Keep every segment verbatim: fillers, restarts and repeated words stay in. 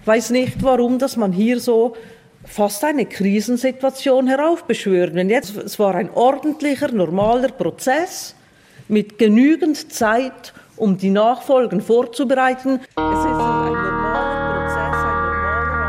weiß nicht, warum, dass man hier so fast eine Krisensituation heraufbeschwört. Denn jetzt, es war ein ordentlicher, normaler Prozess mit genügend Zeit, um die Nachfolgen vorzubereiten. Es ist ein normaler Prozess, ein normaler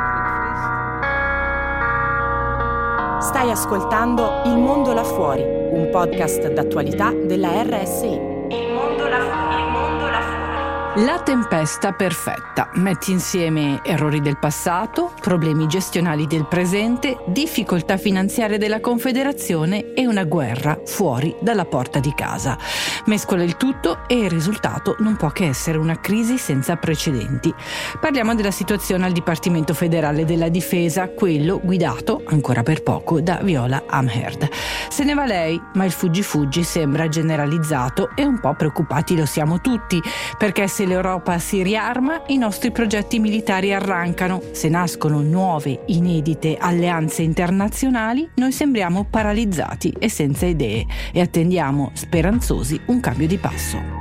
Ablauf mit Fristen. Stai ascoltando Il Mondo là fuori, un podcast d'attualità della R S I. Il mondo là fuori, il mondo là fuori. La tempesta perfetta. Metti insieme errori del passato, problemi gestionali del presente, difficoltà finanziarie della Confederazione e una guerra fuori dalla porta di casa. Mescola il tutto e il risultato non può che essere una crisi senza precedenti. Parliamo della situazione al Dipartimento Federale della Difesa, quello guidato, ancora per poco, da Viola Amherd. Se ne va lei, ma il fuggi-fuggi sembra generalizzato e un po' preoccupati lo siamo tutti, perché se l'Europa si riarma, i nostri progetti militari arrancano. Se nascono nuove, inedite alleanze internazionali, noi sembriamo paralizzati e senza idee e attendiamo, speranzosi, un cambio di passo.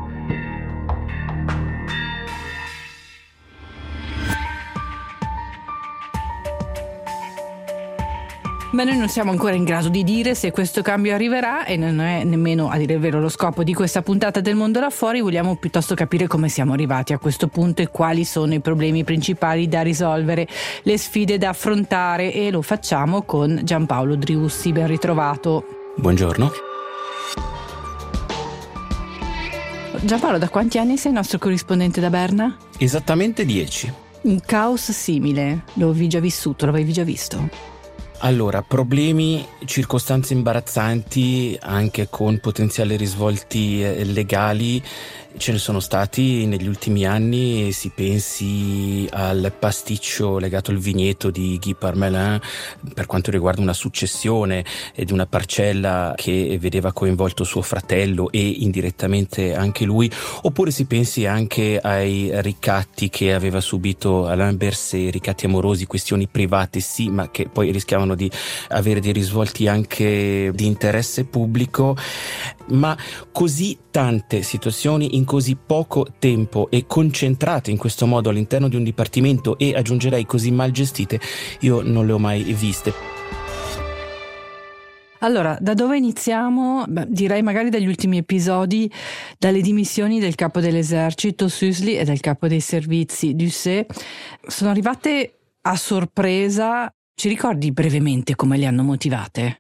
Ma noi non siamo ancora in grado di dire se questo cambio arriverà e non è nemmeno, a dire il vero, lo scopo di questa puntata del Mondo là fuori. Vogliamo piuttosto capire come siamo arrivati a questo punto e quali sono i problemi principali da risolvere, le sfide da affrontare, e lo facciamo con Giampaolo Driussi. Ben ritrovato. Buongiorno. Giampaolo, da quanti anni sei il nostro corrispondente da Berna? Esattamente dieci. Un caos simile, lo avevi già vissuto, l'avevi già visto? Allora, problemi, circostanze imbarazzanti, anche con potenziali risvolti eh, legali, ce ne sono stati negli ultimi anni. Si pensi al pasticcio legato al vigneto di Guy Parmelin per quanto riguarda una successione di una parcella che vedeva coinvolto suo fratello e indirettamente anche lui, oppure si pensi anche ai ricatti che aveva subito Alain Berset, ricatti amorosi, questioni private sì, ma che poi rischiavano di avere dei risvolti anche di interesse pubblico. Ma così tante situazioni in così poco tempo e concentrate in questo modo all'interno di un dipartimento, e aggiungerei così mal gestite, io non le ho mai viste. Allora, da dove iniziamo? Beh, direi magari dagli ultimi episodi, dalle dimissioni del capo dell'esercito Süssli e del capo dei servizi Dusset. Sono arrivate a sorpresa. Ci ricordi brevemente come le hanno motivate?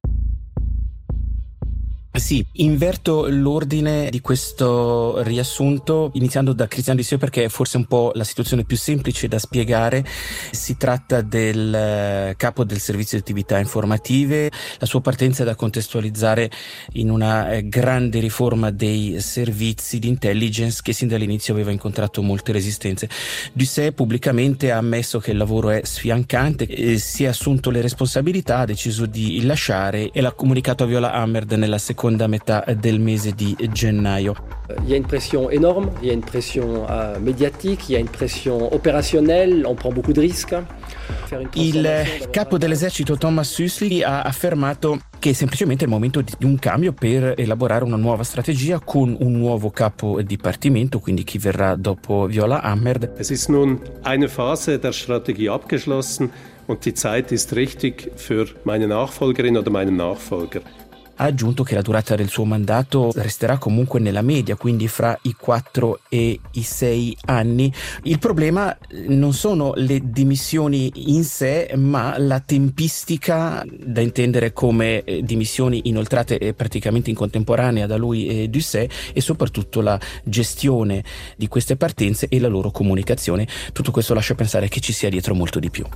Sì, inverto l'ordine di questo riassunto iniziando da Christian Dusset, perché è forse un po' la situazione più semplice da spiegare. Si tratta del capo del servizio di attività informative. La sua partenza è da contestualizzare in una grande riforma dei servizi di intelligence che sin dall'inizio aveva incontrato molte resistenze. Dusset pubblicamente ha ammesso che il lavoro è sfiancante, e si è assunto le responsabilità, ha deciso di lasciare e l'ha comunicato a Viola Amherd nella seconda seconda metà del mese di gennaio. Il y a une pression énorme, il y a une pression uh, médiatique, il y a une pression opérationnelle, on prend beaucoup de risques. Il capo dell'esercito Thomas Süssli ha affermato che è semplicemente il momento di un cambio per elaborare una nuova strategia con un nuovo capo dipartimento, quindi chi verrà dopo Viola Amherd. Es ist nun eine Phase der Strategie abgeschlossen und die Zeit ist richtig für meine Nachfolgerin oder meinen Nachfolger. Ha aggiunto che la durata del suo mandato resterà comunque nella media, quindi fra i quattro e i sei anni. Il problema non sono le dimissioni in sé, ma la tempistica, da intendere come dimissioni inoltrate praticamente in contemporanea da lui e Dusset, e soprattutto la gestione di queste partenze e la loro comunicazione. Tutto questo lascia pensare che ci sia dietro molto di più.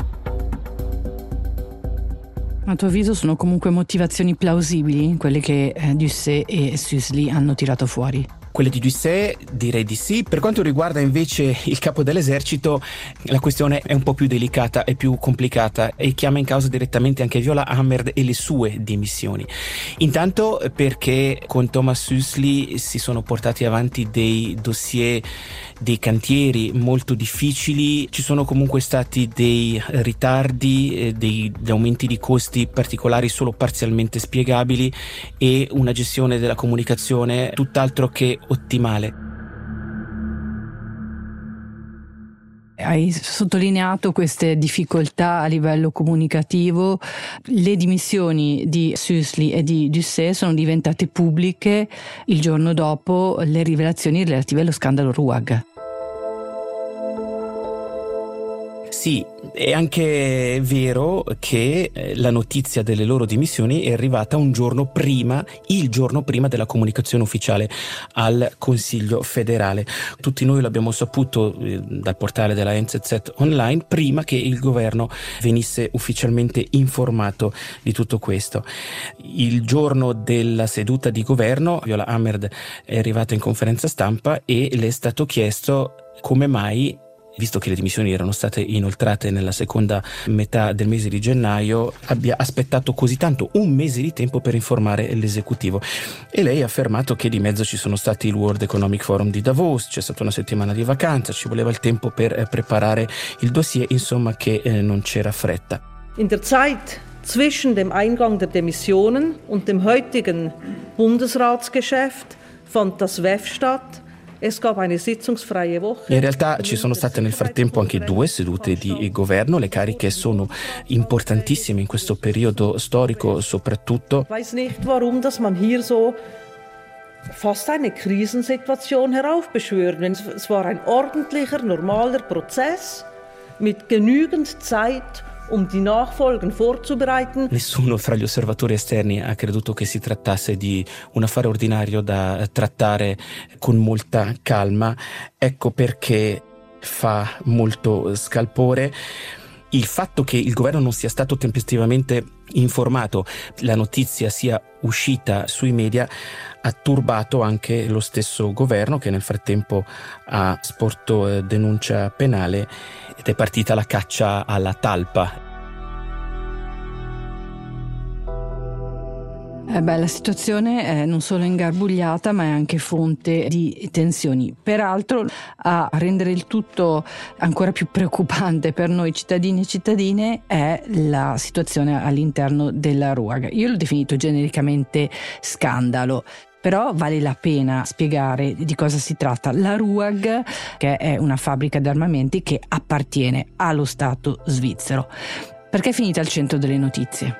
A tuo avviso sono comunque motivazioni plausibili quelle che eh, Dusset e Süssli hanno tirato fuori? Quelle di Dusset direi di sì. Per quanto riguarda invece il capo dell'esercito, la questione è un po' più delicata e più complicata e chiama in causa direttamente anche Viola Amherd e le sue dimissioni. Intanto perché con Thomas Süssli si sono portati avanti dei dossier, dei cantieri molto difficili, ci sono comunque stati dei ritardi, dei, dei aumenti di costi particolari solo parzialmente spiegabili e una gestione della comunicazione tutt'altro che ottimale. Hai sottolineato queste difficoltà a livello comunicativo. Le dimissioni di Süssli e di Doucet sono diventate pubbliche il giorno dopo le rivelazioni relative allo scandalo RUAG. Sì, è anche vero che la notizia delle loro dimissioni è arrivata un giorno prima, il giorno prima della comunicazione ufficiale al Consiglio federale. Tutti noi l'abbiamo saputo eh, dal portale della N Z Z Online prima che il governo venisse ufficialmente informato di tutto questo. Il giorno della seduta di governo, Viola Amherd è arrivata in conferenza stampa e le è stato chiesto come mai, visto che le dimissioni erano state inoltrate nella seconda metà del mese di gennaio, abbia aspettato così tanto, un mese di tempo per informare l'esecutivo. E lei ha affermato che di mezzo ci sono stati il World Economic Forum di Davos, c'è stata una settimana di vacanza, ci voleva il tempo per eh, preparare il dossier, insomma che eh, non c'era fretta. In der Zeit zwischen dem Eingang der Demissionen und dem heutigen Bundesratsgeschäft fand das W E F statt. In realtà ci sono state nel frattempo anche due sedute di governo, le cariche sono importantissime in questo periodo storico soprattutto. Ich weiß nicht, warum dass man hier so fast eine Krisensituation heraufbeschwört. Es war ein ordentlicher, normaler Prozess mit genügend Zeit, um die Nachfolgen vorzubereiten. Nessuno fra gli osservatori esterni ha creduto che si trattasse di un affare ordinario da trattare con molta calma. Ecco perché fa molto scalpore il fatto che il governo non sia stato tempestivamente informato, la notizia sia uscita sui media, ha turbato anche lo stesso governo, che nel frattempo ha sporto denuncia penale ed è partita la caccia alla talpa. Eh beh, la situazione è non solo ingarbugliata, ma è anche fonte di tensioni. Peraltro, a rendere il tutto ancora più preoccupante per noi cittadini e cittadine è la situazione all'interno della RUAG. Io l'ho definito genericamente scandalo. Però vale la pena spiegare di cosa si tratta. La RUAG, che è una fabbrica di armamenti che appartiene allo Stato svizzero, perché è finita al centro delle notizie.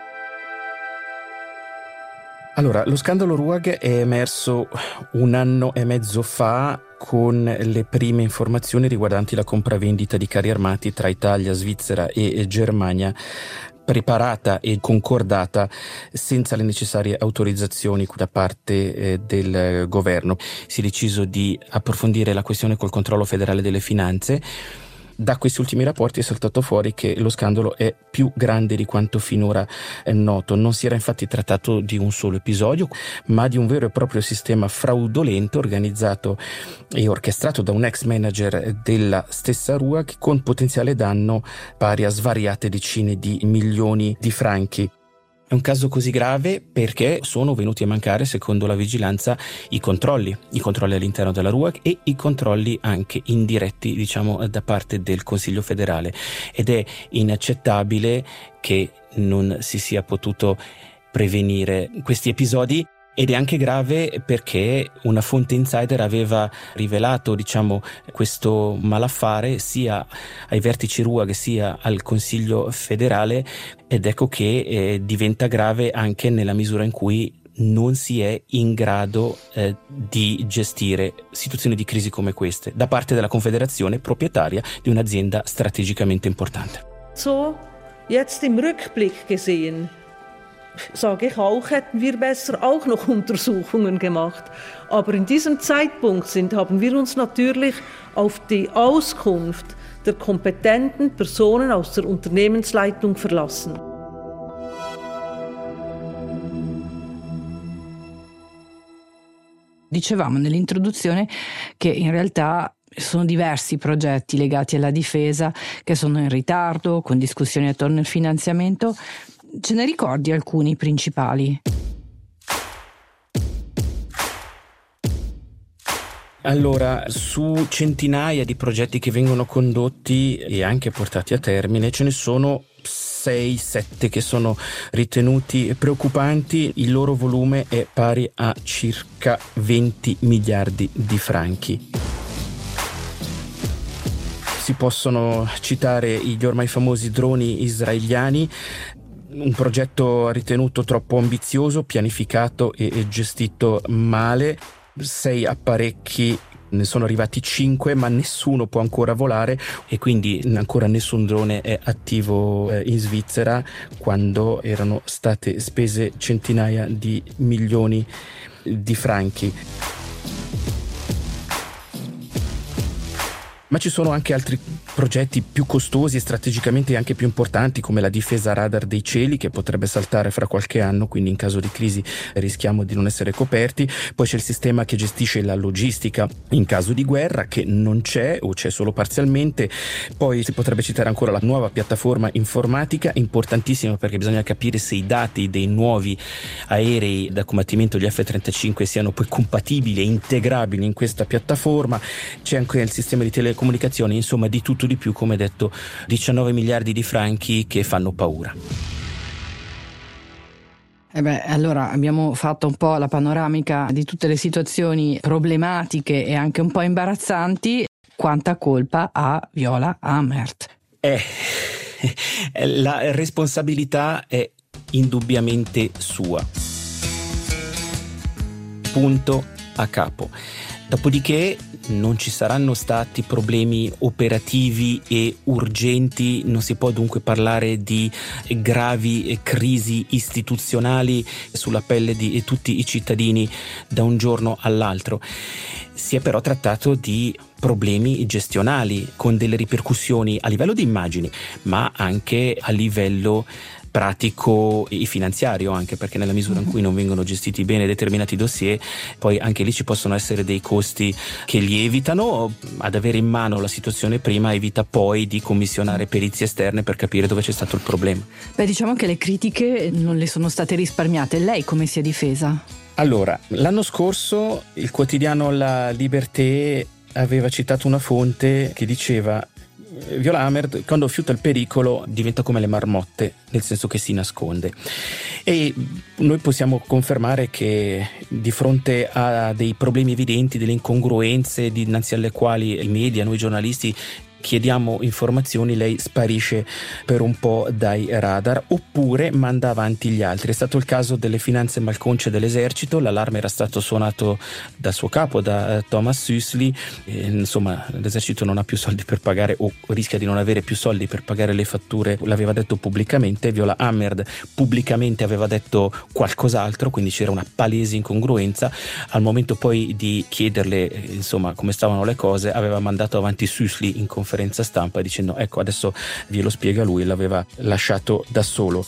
Allora, lo scandalo RUAG è emerso un anno e mezzo fa con le prime informazioni riguardanti la compravendita di carri armati tra Italia, Svizzera e Germania, preparata e concordata senza le necessarie autorizzazioni da parte eh, del governo. Si è deciso di approfondire la questione col controllo federale delle finanze. Da questi ultimi rapporti è saltato fuori che lo scandalo è più grande di quanto finora è noto. Non si era infatti trattato di un solo episodio, ma di un vero e proprio sistema fraudolento organizzato e orchestrato da un ex manager della stessa RUAG con potenziale danno pari a svariate decine di milioni di franchi. È un caso così grave perché sono venuti a mancare, secondo la vigilanza, i controlli, i controlli all'interno della RUAG e i controlli anche indiretti, diciamo, da parte del Consiglio federale. Ed è inaccettabile che non si sia potuto prevenire questi episodi. Ed è anche grave perché una fonte insider aveva rivelato, diciamo, questo malaffare sia ai vertici RUAG sia al Consiglio federale, ed ecco che eh, diventa grave anche nella misura in cui non si è in grado eh, di gestire situazioni di crisi come queste da parte della Confederazione proprietaria di un'azienda strategicamente importante. So, jetzt im Rückblick gesehen, sage ich auch, hätten wir besser auch noch Untersuchungen gemacht. Aber in diesem Zeitpunkt sind, haben wir uns natürlich auf die Auskunft der kompetenten Personen aus der Unternehmensleitung verlassen. Dicevamo nell'introduzione che in realtà sono diversi progetti legati alla difesa che sono in ritardo, con discussioni attorno al finanziamento. Ce ne ricordi alcuni principali? Allora, su centinaia di progetti che vengono condotti e anche portati a termine, ce ne sono sei sette che sono ritenuti preoccupanti. Il loro volume è pari a circa venti miliardi di franchi. si possono citare gli ormai famosi droni israeliani, un progetto ritenuto troppo ambizioso, pianificato e gestito male. Sei apparecchi, ne sono arrivati cinque, ma nessuno può ancora volare e quindi ancora nessun drone è attivo in Svizzera, quando erano state spese centinaia di milioni di franchi. Ma ci sono anche altri progetti più costosi e strategicamente anche più importanti, come la difesa radar dei cieli, che potrebbe saltare fra qualche anno, quindi in caso di crisi rischiamo di non essere coperti. Poi c'è il sistema che gestisce la logistica in caso di guerra, che non c'è o c'è solo parzialmente. Poi si potrebbe citare ancora la nuova piattaforma informatica, importantissima perché bisogna capire se i dati dei nuovi aerei da combattimento, gli F trentacinque, siano poi compatibili e integrabili in questa piattaforma. C'è anche il sistema di telecomunicazioni, insomma di tutto di più, come detto, diciannove miliardi di franchi che fanno paura. Eh beh, allora abbiamo fatto un po' la panoramica di tutte le situazioni problematiche e anche un po' imbarazzanti. Quanta colpa ha Viola Amherd? Eh, la responsabilità è indubbiamente sua. Punto a capo. Dopodiché non ci saranno stati problemi operativi e urgenti, non si può dunque parlare di gravi crisi istituzionali sulla pelle di tutti i cittadini da un giorno all'altro. Si è però trattato di problemi gestionali con delle ripercussioni a livello di immagini, ma anche a livello pratico e finanziario, anche perché nella misura in cui non vengono gestiti bene determinati dossier, poi anche lì ci possono essere dei costi che lievitano. Ad avere in mano la situazione prima evita poi di commissionare perizie esterne per capire dove c'è stato il problema. Beh, diciamo che le critiche non le sono state risparmiate. Lei come si è difesa? Allora, l'anno scorso il quotidiano La Liberté aveva citato una fonte che diceva: Viola Amherd, quando fiuta il pericolo, diventa come le marmotte, nel senso che si nasconde. E noi possiamo confermare che di fronte a dei problemi evidenti, delle incongruenze dinanzi alle quali i media, noi giornalisti chiediamo informazioni, lei sparisce per un po' dai radar oppure manda avanti gli altri. È stato il caso delle finanze malconce dell'esercito, l'allarme era stato suonato dal suo capo, da Thomas Süssli, e, insomma l'esercito non ha più soldi per pagare o rischia di non avere più soldi per pagare le fatture, l'aveva detto pubblicamente. Viola Amherd pubblicamente aveva detto qualcos'altro, quindi c'era una palese incongruenza. Al momento poi di chiederle insomma come stavano le cose, aveva mandato avanti Süssli in conferenza stampa dicendo ecco adesso ve lo spiega lui, l'aveva lasciato da solo.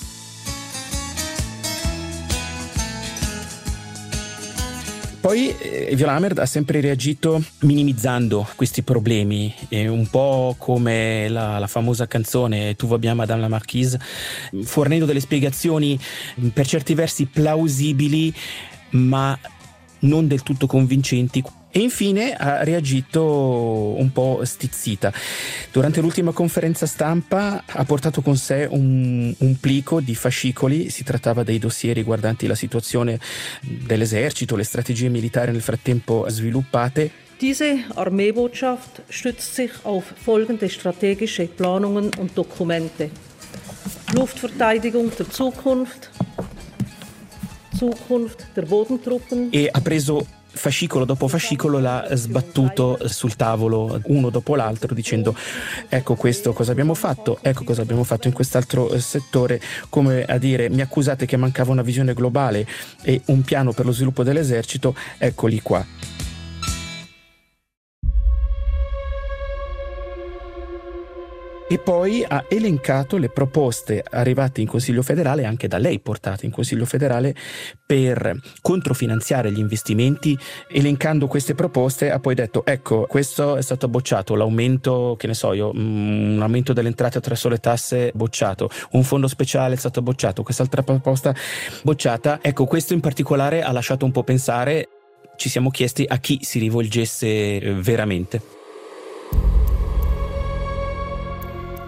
Poi eh, Viola Amherd ha sempre reagito minimizzando questi problemi, eh, un po' come la, la famosa canzone Tu va bien Madame la Marquise, fornendo delle spiegazioni per certi versi plausibili ma non del tutto convincenti. E infine ha reagito un po' stizzita. Durante l'ultima conferenza stampa ha portato con sé un, un plico di fascicoli, si trattava dei dossier riguardanti la situazione dell'esercito, le strategie militari nel frattempo sviluppate. Diese Armeebotschaft stützt sich auf folgende strategische Planungen und Dokumente: Luftverteidigung der Zukunft, Zukunft der Bodentruppen. E ha preso fascicolo dopo fascicolo, l'ha sbattuto sul tavolo uno dopo l'altro dicendo ecco questo cosa abbiamo fatto, ecco cosa abbiamo fatto in quest'altro settore, come a dire mi accusate che mancava una visione globale e un piano per lo sviluppo dell'esercito, eccoli qua. E poi ha elencato le proposte arrivate in Consiglio federale, anche da lei portate in Consiglio federale, per controfinanziare gli investimenti. Elencando queste proposte ha poi detto ecco questo è stato bocciato, l'aumento che ne so io un aumento delle entrate attraverso le tasse bocciato, un fondo speciale è stato bocciato, quest'altra proposta bocciata. Ecco, questo in particolare ha lasciato un po' pensare, ci siamo chiesti a chi si rivolgesse veramente.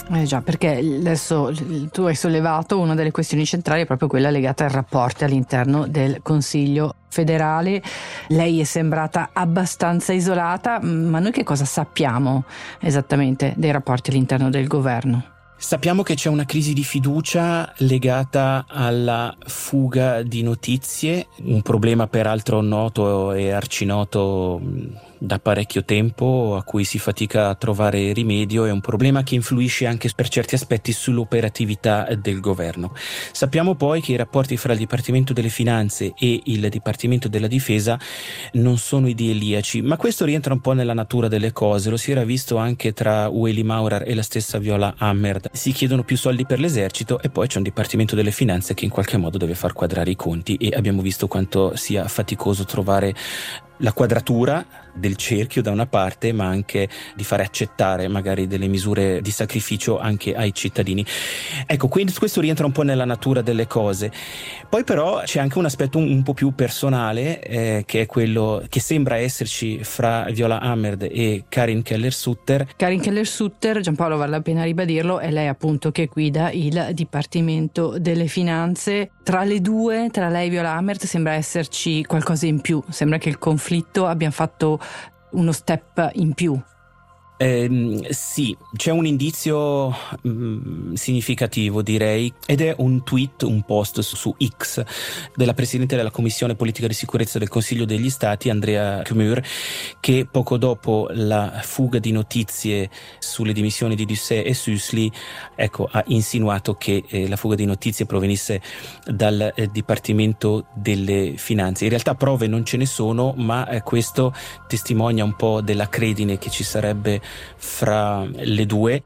Eh già, perché adesso tu hai sollevato una delle questioni centrali, è proprio quella legata ai rapporti all'interno del Consiglio federale. Lei è sembrata abbastanza isolata, ma noi che cosa sappiamo esattamente dei rapporti all'interno del governo? Sappiamo che c'è una crisi di fiducia legata alla fuga di notizie, un problema peraltro noto e arcinoto da parecchio tempo, a cui si fatica a trovare rimedio. È un problema che influisce anche per certi aspetti sull'operatività del governo. Sappiamo poi che i rapporti fra il Dipartimento delle Finanze e il Dipartimento della Difesa non sono idilliaci, ma questo rientra un po' nella natura delle cose. Lo si era visto anche tra Ueli Maurer e la stessa Viola Amherd. Si chiedono più soldi per l'esercito e poi c'è un Dipartimento delle Finanze che in qualche modo deve far quadrare i conti, e abbiamo visto quanto sia faticoso trovare la quadratura del cerchio da una parte, ma anche di fare accettare magari delle misure di sacrificio anche ai cittadini. Ecco, quindi questo rientra un po' nella natura delle cose. Poi però c'è anche un aspetto un, un po' più personale, eh, che è quello che sembra esserci fra Viola Amherd e Karin Keller-Sutter. Karin Keller-Sutter, Giampaolo, vale la pena ribadirlo, è lei appunto che guida il Dipartimento delle Finanze. Tra le due, tra lei e Viola Amherd, sembra esserci qualcosa in più, sembra che il conflitto abbia fatto uno step in più. Eh, sì, c'è un indizio mh, significativo, direi, ed è un tweet, un post su, su X della Presidente della Commissione Politica di Sicurezza del Consiglio degli Stati, Andrea Kmür, che poco dopo la fuga di notizie sulle dimissioni di Doucet e Süssli, ecco, ha insinuato che eh, la fuga di notizie provenisse dal eh, Dipartimento delle Finanze. In realtà prove non ce ne sono, ma eh, questo testimonia un po' dell'accredine che ci sarebbe fra le due,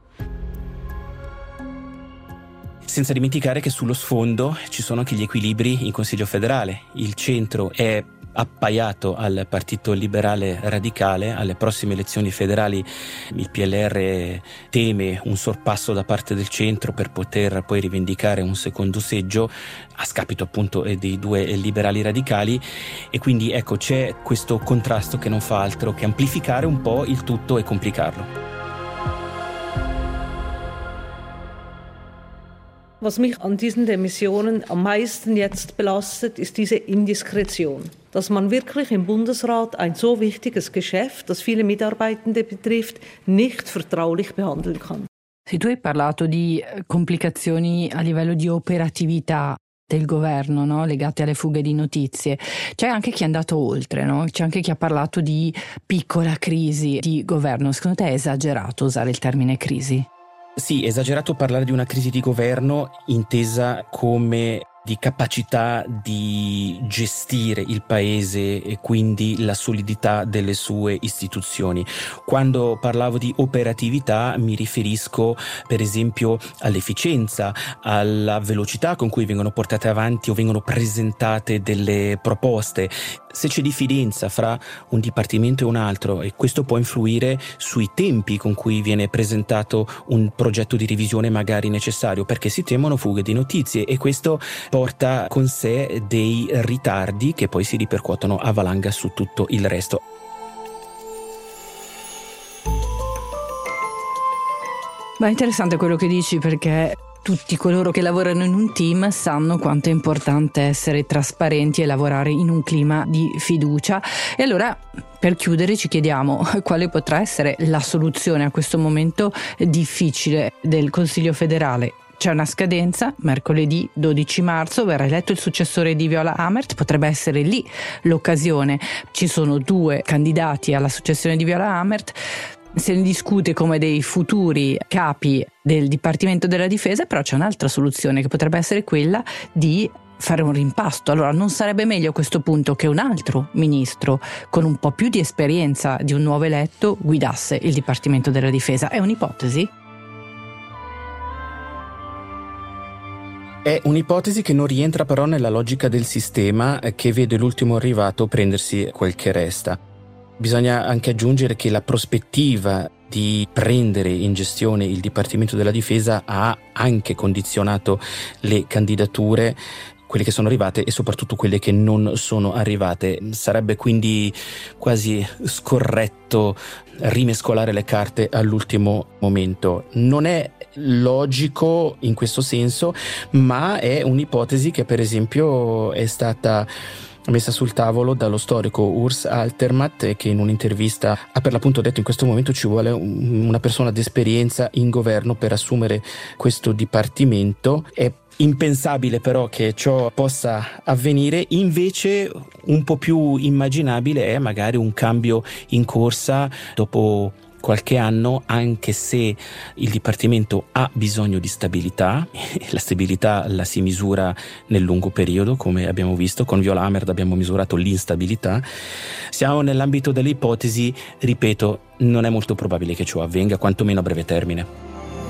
senza dimenticare che sullo sfondo ci sono anche gli equilibri in Consiglio federale. Il centro è appaiato al Partito Liberale Radicale. Alle prossime elezioni federali il P L R teme un sorpasso da parte del centro per poter poi rivendicare un secondo seggio a scapito appunto dei due liberali radicali, e quindi ecco, c'è questo contrasto che non fa altro che amplificare un po' il tutto e complicarlo. Was mich an diesen Demissionen am meisten jetzt belastet, ist diese Indiskretion. Dass man wirklich im Bundesrat ein so wichtiges Geschäft, das viele Mitarbeitende betrifft, nicht vertraulich behandeln kann. Se tu hai parlato di complicazioni a livello di operatività del governo, no? Legate alle fughe di notizie, c'è anche chi è andato oltre, no? C'è anche chi ha parlato di piccola crisi di governo. Secondo te è esagerato usare il termine crisi? Sì, è esagerato parlare di una crisi di governo intesa come di capacità di gestire il paese e quindi la solidità delle sue istituzioni. Quando parlavo di operatività mi riferisco per esempio all'efficienza, alla velocità con cui vengono portate avanti o vengono presentate delle proposte. Se c'è diffidenza fra un dipartimento e un altro, e questo può influire sui tempi con cui viene presentato un progetto di revisione magari necessario, perché si temono fughe di notizie, e questo porta con sé dei ritardi che poi si ripercuotono a valanga su tutto il resto. Ma è interessante quello che dici, perché tutti coloro che lavorano in un team sanno quanto è importante essere trasparenti e lavorare in un clima di fiducia. E allora, per chiudere, ci chiediamo quale potrà essere la soluzione a questo momento difficile del Consiglio federale. C'è una scadenza, mercoledì dodici marzo verrà eletto il successore di Viola Amherd, potrebbe essere lì l'occasione. Ci sono due candidati alla successione di Viola Amherd, se ne discute come dei futuri capi del Dipartimento della Difesa, però c'è un'altra soluzione che potrebbe essere quella di fare un rimpasto. Allora, non sarebbe meglio a questo punto che un altro ministro con un po' più di esperienza di un nuovo eletto guidasse il Dipartimento della Difesa? È un'ipotesi? È un'ipotesi che non rientra però nella logica del sistema, che vede l'ultimo arrivato prendersi quel che resta. Bisogna anche aggiungere che la prospettiva di prendere in gestione il Dipartimento della Difesa ha anche condizionato le candidature. quelle che sono arrivate e soprattutto quelle che non sono arrivate. Sarebbe quindi quasi scorretto rimescolare le carte all'ultimo momento. Non è logico in questo senso, ma è un'ipotesi che per esempio è stata messa sul tavolo dallo storico Urs Altermatt, che in un'intervista ha per l'appunto detto: in questo momento ci vuole una persona d'esperienza in governo per assumere questo dipartimento. È impensabile però che ciò possa avvenire, invece un po' più immaginabile è magari un cambio in corsa dopo qualche anno, anche se il Dipartimento ha bisogno di stabilità. La stabilità la si misura nel lungo periodo, come abbiamo visto con Viola Amherd abbiamo misurato l'instabilità. Siamo nell'ambito delle ipotesi, ripeto, non è molto probabile che ciò avvenga, quantomeno a breve termine.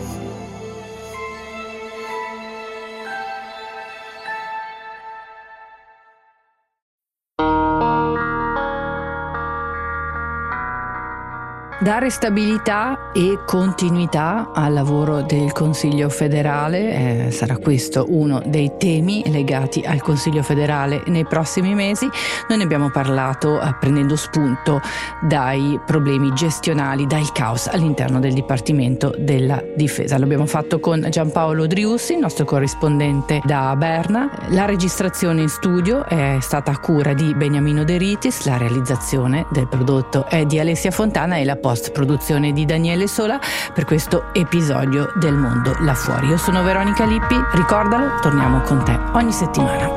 Dare stabilità e continuità al lavoro del Consiglio federale eh, sarà questo uno dei temi legati al Consiglio federale nei prossimi mesi. Noi ne abbiamo parlato eh, prendendo spunto dai problemi gestionali, dal caos all'interno del Dipartimento della Difesa. L'abbiamo fatto con Giampaolo Driussi, il nostro corrispondente da Berna. La registrazione in studio è stata a cura di Beniamino De Ritis, la realizzazione del prodotto è di Alessia Fontana e la post-produzione di Daniele Sola per questo episodio del Mondo là fuori. Io sono Veronica Lippi, ricordalo, torniamo con te ogni settimana.